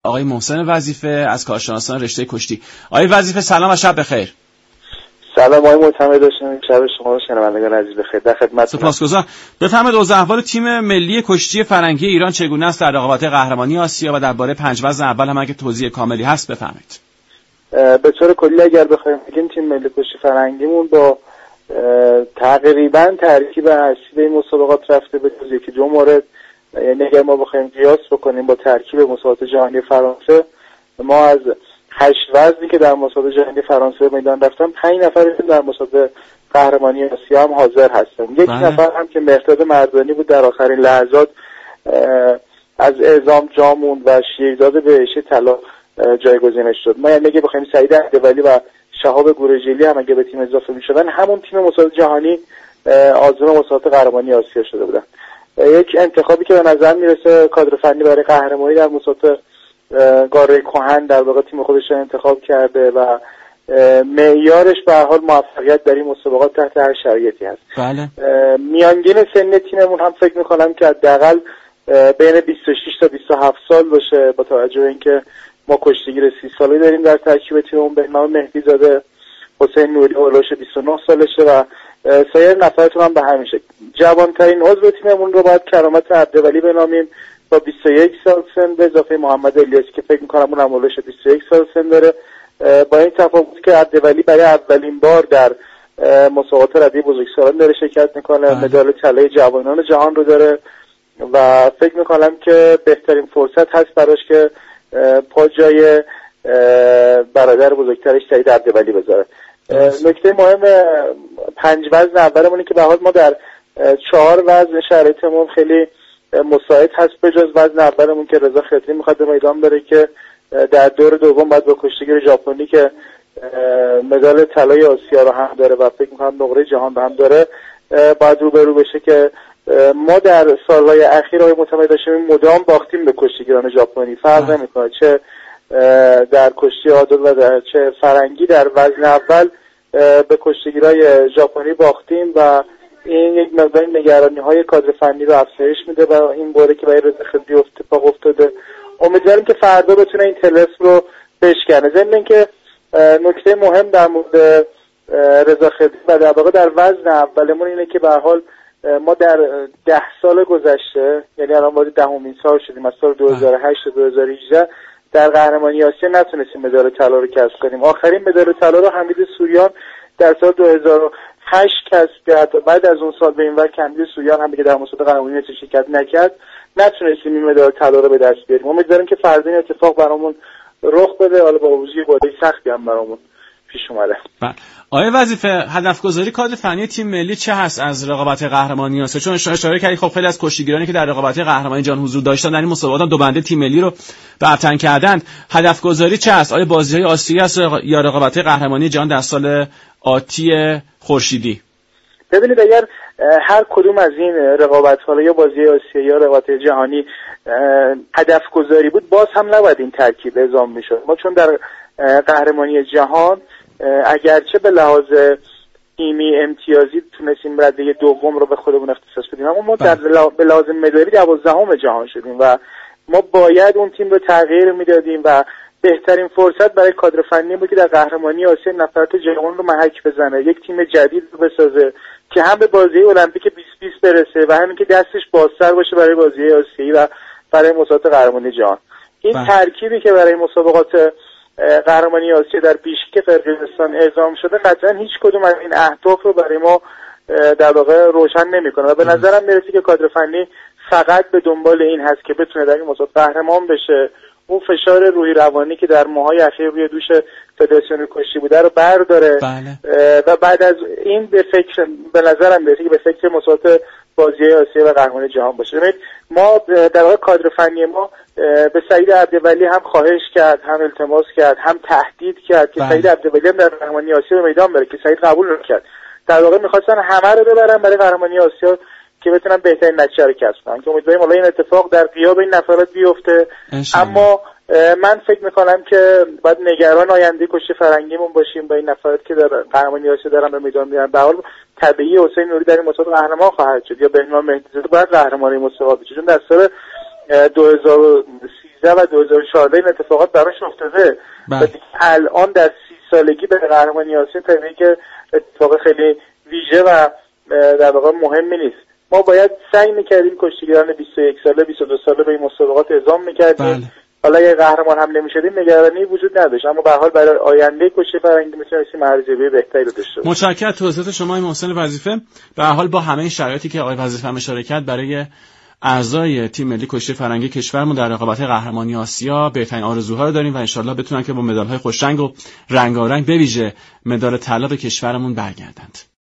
آقای محسن وظیفه از کارشناسان رشته کشتی. آقای وظیفه سلام و شب بخیر. سلام آقای معتمد، داشتم شب شما رو شنوندگان عزیز بخیر. در خدمتتونم. سپاسگزارم. بفرمایید اوضاع احوال تیم ملی کشتی فرنگی ایران چگونه است در رقابت قهرمانی آسیا و درباره 5 وزن اول هم اگه توضیح کاملی هست بفرمایید. به طور کلی اگر بخوایم بگیم تیم ملی کشتی فرنگیمون با تقریبا ترکیب اصلی به این مسابقات رفته به جز یکی دو مورد. یعنی اگر ما بخوایم قیاس بکنیم با ترکیب مسابقات جهانی فرانسه، ما از 8 وزنی که در مسابقات جهانی فرانسه میدان رفتن 5 نفرشون در مسابقات قهرمانی آسیا هم حاضر هستن. یک نفر هم که مهرداد مردانی بود در آخرین لحظات از اعزام جا موند و شیرزاد بهشتی طلا جایگزینش شد. ما یعنی اگه بخوایم سعید اردبیلی و شهاب گورجلی هم اگه به تیم اضافه می‌شدن، همون تیم مسابقات جهانی آزمون مسابقات قهرمانی آسیا شده بودن. یک انتخابی که به نظر میرسه کادر فنی برای قهرمانی در مسابقات قاره کهن در واقع تیم خودش رو انتخاب کرده و معیارش به هر حال موفقیت در این مسابقات تحت هر شرایطی هست. بله. میانگین سن تیممون هم فکر می‌کنم که حداقل بین 26 تا 27 سال باشه، با توجه به اینکه ما کشتیگیر 30 ساله داریم در ترکیب تیممون. بهنام مهدی زاده، حسین نوری اولش 29 سالشه و سایر نفراتون هم به همین شکل. جوانترین عضو تیممون رو باید کرامت اردبیلی بنامیم با 21 سال سن، به اضافه محمد الیاسی که فکر می‌کنم اون هم اولش 21 سال سن داره. با این تفاوت که اردبیلی برای اولین بار در مسابقات ردی بزرگسالان داره شرکت میکنه، مدال طلای جوانان جهان رو داره و فکر میکنم که بهترین فرصت هست براش که پا جای برادر بزرگترش سعید اردبیلی بذاره. نکته مهم 5 وزن اولمونه که به حال ما در 4 وزن شرایطمون خیلی مساعد هست، به جز وزن اولمون که رضا خضری میخواد به میدان بره که در دور دوم باید با کشتیگیر ژاپنی که مدال طلای آسیا رو هم داره و فکر میکنم نقره جهان رو هم داره باید روبرو بشه که ما در سالهای اخیر آقای معتمد داشتیم مدام باختیم به کشتیگیران ژاپنی. فرق نمیکنه چه در کشتی عادل و در چه فرنگی، در وزن اول به کشتیگیرای ژاپنی باختیم و این یک مقدار نگرانی‌های کادر فنی رو افزایش میده و این باره که برای رضا خضری اتفاق افتاده. امیدواریم که فردا بتونه این طلسم رو بشکنه. ضمن اینکه نکته مهم در مورد رضا خضری و در واقع در وزن اولمون اینه که به هر حال ما در 10 سال گذشته، یعنی الان وارد 10مین سال شدیم، از سال 2008 تا 2018 در قهرمانی آسیا نتونستیم مدال طلا رو کسب کنیم. آخرین مدال طلا رو حمید سوریان در سال 2008 کسب کرد. بعد از اون سال به این ور حمید سوریان هم که در مسابقات قهرمانی شرکت نکرد، نتونستیم این مدال طلا رو به دست بیاریم. امیدواریم که فردا این اتفاق برامون رخ بده، حالا با وجود بازی سختی هم برامون پیش اومده. بله. آقای وظیفه، هدف گذاری کادر فنی تیم ملی چه هست از رقابت قهرمانی آسیا؟ چون اشاره کردید خب خیلی از کشتیگیرانی که در رقابت قهرمانی جهان حضور داشتن در این مسابقات دو بنده تیم ملی رو برتن کردند. هدف گذاری چه هست؟ آیا بازی‌های آسیایی است یا رقابت قهرمانی جهان در سال آتی خورشیدی؟ ببینید اگر هر کدوم از این رقابت‌ها یا بازی آسیایی یا رقابت جهانی هدف گذاری بود، باز هم نباید این ترکیب اعزام می‌شد. ما چون در قهرمانی جهان اگرچه به لحاظ تیمی امتیازی تونستیم رده دوم رو به خودمون اختصاص بدیم، اما ما به لحاظ مدالی 12ام جهان شدیم و ما باید اون تیم رو تغییر میدادیم و بهترین فرصت برای کادر فنی بود که در قهرمانی آسیا نفرات جوان رو محک بزنه، یک تیم جدید رو بسازه که هم به بازی المپیک 2020 برسه و همین که دستش بازتر باشه برای بازی آسیایی و برای مسابقات قهرمانی جهان. این ترکیبی که برای مسابقات قهرمانی آسیا در بیشکک قرقیزستان اعزام شده قطعا هیچ کدوم از این اهداف رو برای ما در واقع روشن نمی‌کنه و به نظرم میرسه که کادر فنی فقط به دنبال این هست که بتونه در این مسابقات قهرمان بشه، اون فشار روحی روانی که در ماهای اخیر روی دوش فدراسیون کشتی بوده رو برداره. و بعد از این به نظرم میرسه که به فکر مسابقات بازی آسیا و قهرمانی جهان باشه. ببینید ما در واقع کادر فنی ما به سعید اردبیلی هم خواهش کرد، هم التماس کرد، هم تهدید کرد که سعید اردبیلی هم در قهرمانی آسیا به میدان بره که سعید قبول نکرد. در واقع می‌خواستن همه رو ببرن برای قهرمانی آسیا که بتونن بهترین نتیجه رو کسب کنن، که امیدواریم حالا این اتفاق در غیاب این نفرات بیفته. اما من فکر میکنم که باید نگران آینده کشتی فرنگیمون باشیم با این نفرات که در قهرمانی آسیا دارن به میدان میان. به حال طبیعی حسین نوری در این مسابقه قهرمان خواهد شد یا بهنام مهدی زاده باید قهرمان این مسابقه بشه، چون در سال 2013 و 2014 این اتفاقات براش افتاده و الان در 30 سالگی به قهرمانی آسیا طبیعیه که اتفاق خیلی ویژه و در واقع مهمی نیست. ما باید سعی میکردیم کشتیگیران 21 ساله 22 ساله به این مسابقات اعزام میکردیم. حالا اگه قهرمان هم نمی‌شدیم نگرانی وجود نداشت، اما به هر حال برای آینده کشتی فرنگی می‌تونستیم ارزیابی بهتری رو داشته باشیم. متشکرم از توضیحات شما محسن وظیفه. به هر حال با همه این شرایطی که آقای وظیفه هم اشاره کرد برای اعضای تیم ملی کشتی فرنگی کشورمون در رقابت قهرمانی آسیا بهترین آرزوها رو داریم و ان شاءالله بتونن که با مدال‌های خوشرنگ و رنگارنگ به ویژه مدال طلا به کشورمون برگردند.